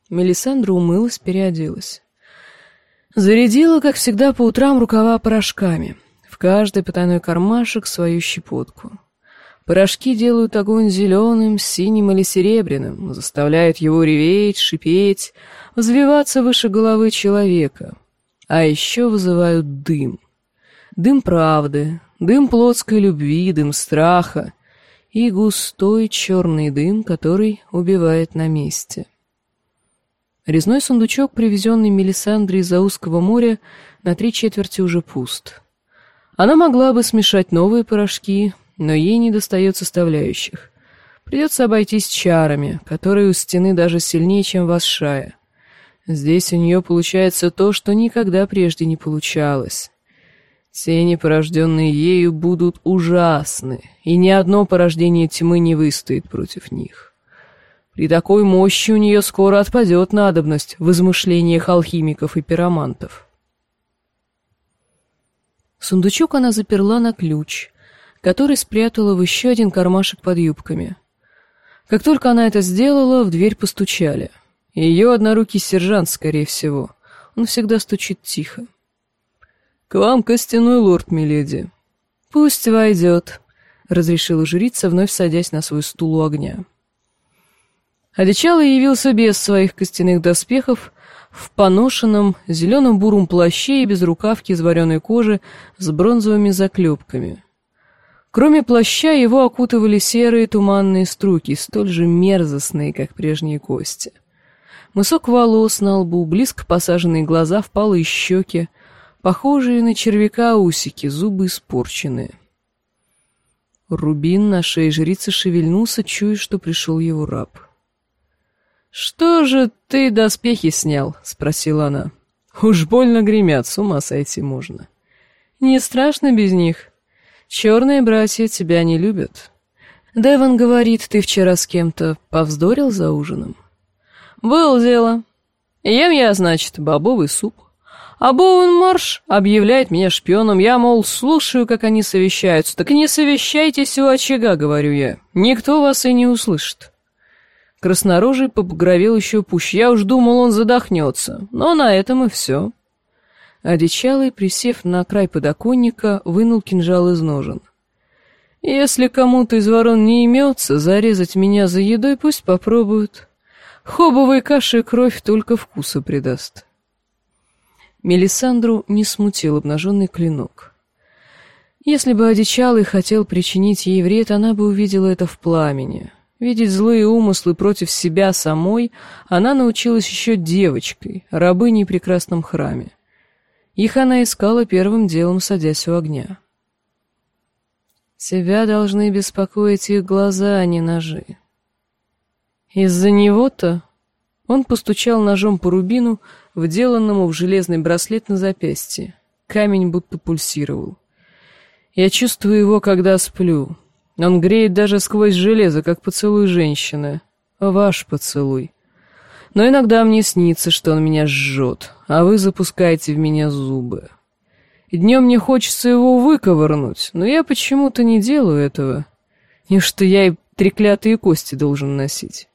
Мелисандра умылась, переоделась. Зарядила, как всегда, по утрам рукава порошками. В каждый потайной кармашек свою щепотку. Порошки делают огонь зеленым, синим или серебряным, заставляют его реветь, шипеть, взвиваться выше головы человека. А еще вызывают дым. Дым правды, дым плотской любви, дым страха и густой черный дым, который убивает на месте. Резной сундучок, привезенный Мелисандре из-за узкого моря, на 3/4 уже пуст. Она могла бы смешать новые порошки, но ей недостает составляющих. Придется обойтись чарами, которые у стены даже сильнее, чем в Асшае. Здесь у нее получается то, что никогда прежде не получалось. Тени, порожденные ею, будут ужасны, и ни одно порождение тьмы не выстоит против них. При такой мощи у нее скоро отпадет надобность в измышлениях алхимиков и пиромантов. Сундучок она заперла на ключ, который спрятала в еще один кармашек под юбками. Как только она это сделала, в дверь постучали. Ее однорукий сержант, скорее всего. Он всегда стучит тихо. «К вам костяной лорд, миледи». «Пусть войдет», — разрешила жрица, вновь садясь на свой стул у огня. Одичалый явился без своих костяных доспехов, в поношенном зеленом буром плаще и без рукавки из вареной кожи с бронзовыми заклепками. Кроме плаща его окутывали серые туманные струйки, столь же мерзостные, как прежние кости. Мысок волос на лбу, близко посаженные глаза, впалые щеки, похожие на червяка усики, зубы испорченные. Рубин на шее жрицы шевельнулся, чуя, что пришел его раб. «Что же ты доспехи снял?» — спросила она. «Уж больно гремят, с ума сойти можно». «Не страшно без них? Черные братья тебя не любят. Деван говорит, ты вчера с кем-то повздорил за ужином?» «Было дело. Ем я, значит, бобовый суп. А Боуэн Марш объявляет меня шпионом. Я, мол, слушаю, как они совещаются. Так не совещайтесь у очага, говорю я. Никто вас и не услышит». Краснорожий побагровел еще пуще. Я уж думал, он задохнется. Но на этом и все. Одичалый, присев на край подоконника, вынул кинжал из ножен. «Если кому-то из ворон не имется зарезать меня за едой, пусть попробуют. Хобовой каши кровь только вкуса придаст». Мелисандру не смутил обнаженный клинок. Если бы Одичалый хотел причинить ей вред, она бы увидела это в пламени. Видеть злые умыслы против себя самой она научилась еще девочкой, рабыней в прекрасном храме. Их она искала первым делом, садясь у огня. «Тебя должны беспокоить их глаза, а не ножи». «Из-за него-то?» Он постучал ножом по рубину, вделанному в железный браслет на запястье. Камень будто пульсировал. «Я чувствую его, когда сплю. Он греет даже сквозь железо, как поцелуй женщины. Ваш поцелуй. Но иногда мне снится, что он меня жжет, а вы запускаете в меня зубы. И днем мне хочется его выковырнуть, но я почему-то не делаю этого. И что я и треклятые кости должен носить».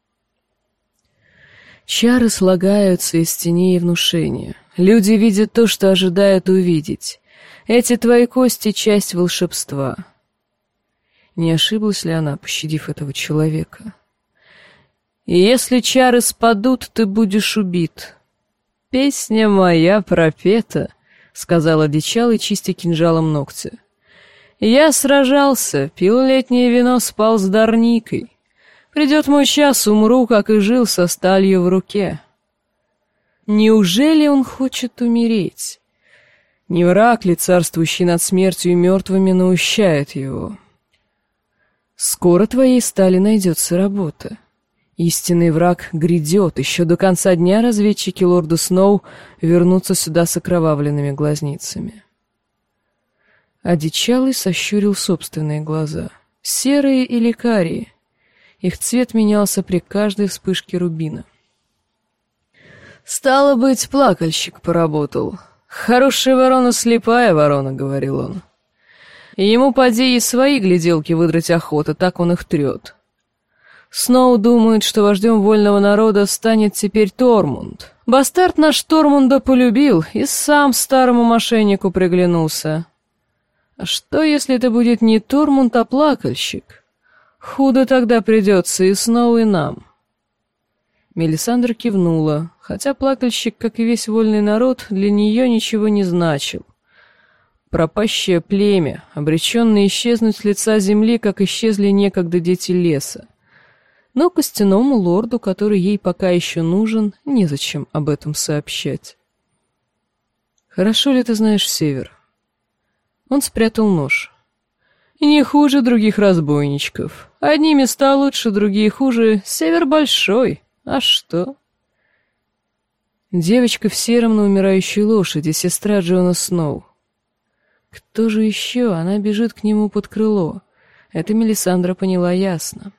Чары слагаются из теней и внушения. Люди видят то, что ожидают увидеть. Эти твои кости — часть волшебства. Не ошиблась ли она, пощадив этого человека? «И если чары спадут, ты будешь убит». «Песня моя пропета», — сказал одичалый, чистя кинжалом ногти. «Я сражался, пил летнее вино, спал с Дарникой. Придет мой час, умру, как и жил, со сталью в руке». Неужели он хочет умереть? Не враг ли, царствующий над смертью и мертвыми, наущает его? Скоро твоей стали найдется работа. Истинный враг грядет. Еще до конца дня разведчики лорда Сноу вернутся сюда с окровавленными глазницами. Одичалый сощурил собственные глаза. Серые или карие. Их цвет менялся при каждой вспышке рубина. «Стало быть, плакальщик поработал. Хорошая ворона, слепая ворона», — говорил он. «Ему, поди, и свои гляделки выдрать охота, так он их трет. Сноу думает, что вождем вольного народа станет теперь Тормунд. Бастард наш Тормунда полюбил и сам старому мошеннику приглянулся. А что, если это будет не Тормунд, а плакальщик? Худо тогда придется и Сноу, и нам. Мелисандра кивнула, хотя плакальщик, как и весь вольный народ, для нее ничего не значил. Пропащее племя, обреченное исчезнуть с лица земли, как исчезли некогда дети леса. Но костяному лорду, который ей пока еще нужен, незачем об этом сообщать. «Хорошо ли ты знаешь север?» Он спрятал нож. «Не хуже других разбойничков. Одни места лучше, другие хуже. Север большой. А что?» Девочка в сером на умирающей лошади, сестра Джона Сноу. Кто же еще? Она бежит к нему под крыло. Это Мелисандра поняла ясно.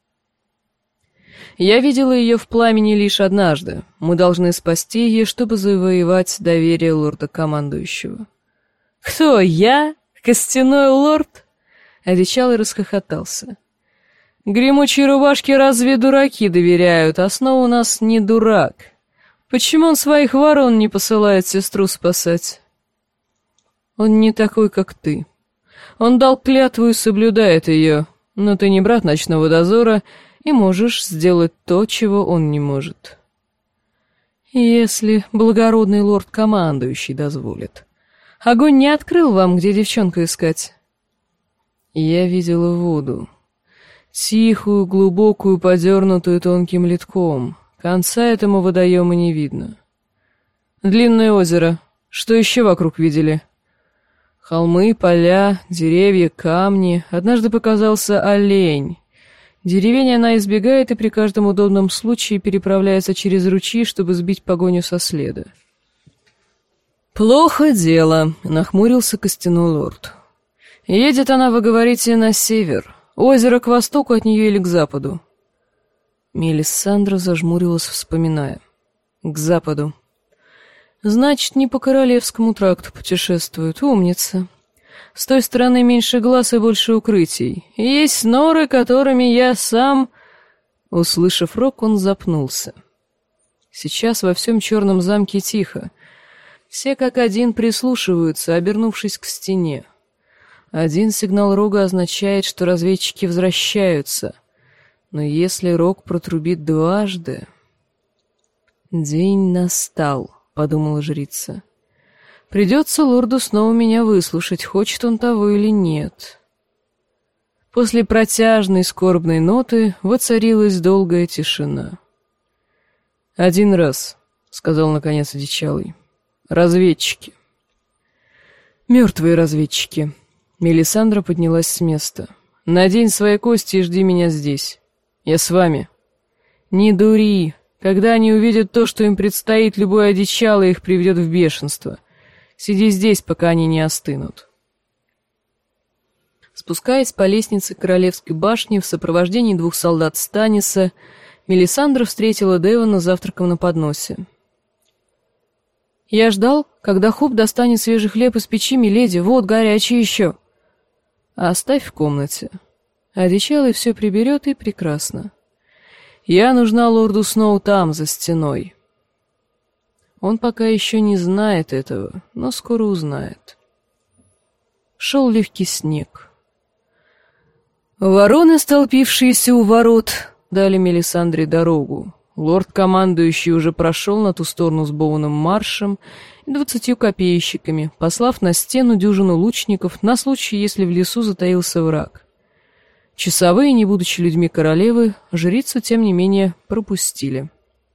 Я видела ее в пламени лишь однажды. Мы должны спасти ее, чтобы завоевать доверие лорда-командующего. «Кто, я? Костяной лорд?» Одичал и расхохотался. «Гремучие рубашки разве дураки доверяют? А Сноу у нас не дурак. Почему он своих ворон не посылает сестру спасать?» «Он не такой, как ты. Он дал клятву и соблюдает ее, но ты не брат ночного дозора и можешь сделать то, чего он не может. Если благородный лорд-командующий дозволит. Огонь не открыл вам, где девчонку искать?» Я видела воду. Тихую, глубокую, подернутую тонким литком. Конца этому водоема не видно. Длинное озеро. Что еще вокруг видели? Холмы, поля, деревья, камни. Однажды показался олень. Деревень она избегает и при каждом удобном случае переправляется через ручьи, чтобы сбить погоню со следа. «Плохо дело», — нахмурился костяной лорд. «Едет она, вы говорите, на север. Озеро к востоку от нее или к западу?» Мелисандра зажмурилась, вспоминая. «К западу. Значит, не по Королевскому тракту путешествует. Умница. С той стороны меньше глаз и больше укрытий. Есть норы, которыми я сам...» Услышав рок, он запнулся. Сейчас во всем черном замке тихо. Все как один прислушиваются, обернувшись к стене. Один сигнал рога означает, что разведчики возвращаются. Но если рог протрубит дважды... «День настал», — подумала жрица. «Придется лорду снова меня выслушать, хочет он того или нет». После протяжной скорбной ноты воцарилась долгая тишина. «Один раз», — сказал наконец одичалый. «Разведчики». «Мертвые разведчики». Мелисандра поднялась с места. «Надень свои кости и жди меня здесь. Я с вами». «Не дури. Когда они увидят то, что им предстоит, любой одичалый их приведет в бешенство. Сиди здесь, пока они не остынут». Спускаясь по лестнице королевской башни в сопровождении 2 солдат Станиса, Мелисандра встретила Девона завтраком на подносе. «Я ждал, когда Хоп достанет свежий хлеб из печи, миледи, вот горячий еще». «Оставь в комнате. Одичалый все приберет, и прекрасно. Я нужна лорду Сноу там, за стеной». Он пока еще не знает этого, но скоро узнает. Шел легкий снег. Вороны, столпившиеся у ворот, дали Мелисандре дорогу. Лорд-командующий уже прошел на ту сторону с Боуном маршем и 20 копейщиками, послав на стену дюжину лучников на случай, если в лесу затаился враг. Часовые, не будучи людьми королевы, жрицу, тем не менее, пропустили.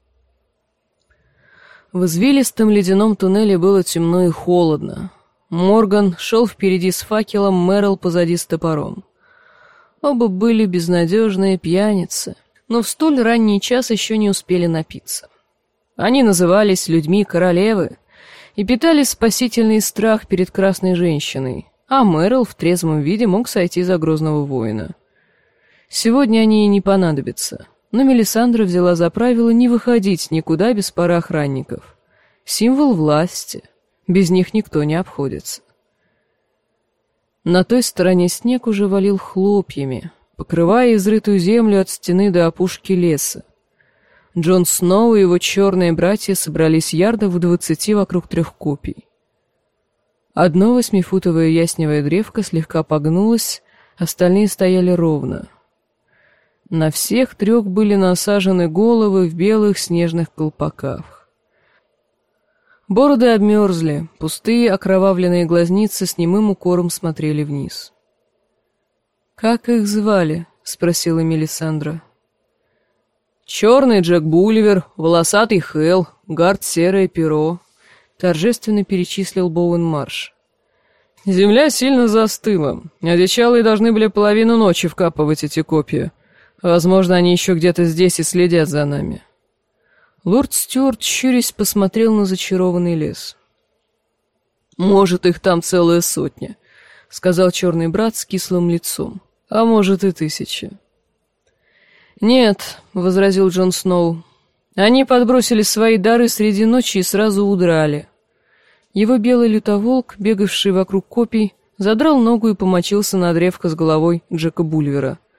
В извилистом ледяном туннеле было темно и холодно. Морган шел впереди с факелом, Мэрил позади с топором. Оба были безнадежные пьяницы, но в столь ранний час еще не успели напиться. Они назывались людьми королевы и питали спасительный страх перед красной женщиной, а Мэрил в трезвом виде мог сойти за грозного воина. Сегодня они и не понадобятся, но Мелисандра взяла за правило не выходить никуда без пары охранников. Символ власти, без них никто не обходится. На той стороне снег уже валил хлопьями, покрывая изрытую землю от стены до опушки леса. Джон Сноу и его черные братья собрались ярдов в 20 вокруг 3 копий. Одно 8-футовое ясневое древко слегка погнулось, остальные стояли ровно. На всех 3 были насажены головы в белых снежных колпаках. Бороды обмерзли, пустые окровавленные глазницы с немым укором смотрели вниз. «Как их звали?» — спросила Мелисандра. «Черный Джек Булливер, волосатый Хэл, Гард Серое Перо», — торжественно перечислил Боуэн Марш. «Земля сильно застыла. Одичалые должны были половину ночи вкапывать эти копья. Возможно, они еще где-то здесь и следят за нами». Лорд Стюарт, щурясь, посмотрел на зачарованный лес. «Может, их там целая 100, — сказал черный брат с кислым лицом. — А может, и 1000. «Нет, — возразил Джон Сноу, — они подбросили свои дары среди ночи и сразу удрали». Его белый лютоволк, бегавший вокруг копий, задрал ногу и помочился на древко с головой Джека Булливера —